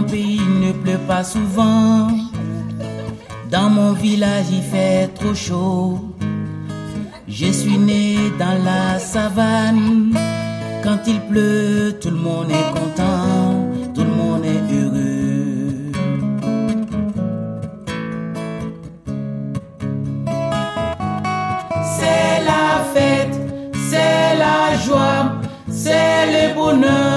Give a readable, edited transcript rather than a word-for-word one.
pays ne pleut pas souvent. Dans mon village il fait trop chaud. Je suis né dans la savane. Quand il pleut, tout le monde est content, tout le monde est heureux. C'est la fête, c'est la joie, c'est le bonheur.